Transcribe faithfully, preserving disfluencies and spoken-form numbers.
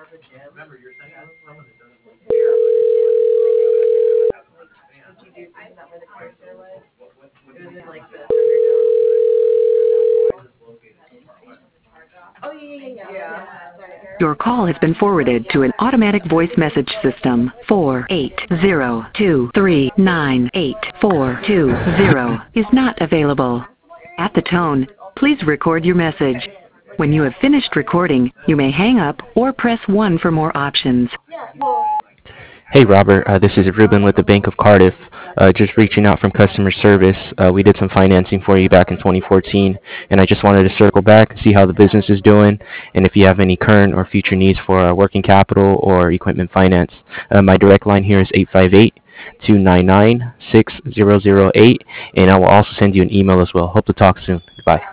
Your call has been forwarded to an automatic voice message system. four eight zero two three nine eight four two zero is not available. At the tone, please record your message. When you have finished recording, you may hang up or press one for more options. Hey Robert, uh, this is Ruben with the Bank of Cardiff. Uh, just reaching out from customer service. Uh, we did some financing for you back in twenty fourteen, and I just wanted to circle back and see how the business is doing, and if you have any current or future needs for uh, working capital or equipment finance. Uh, my direct line here is eight five eight, two nine nine, six zero zero eight, and I will also send you an email as well. Hope to talk soon. Bye.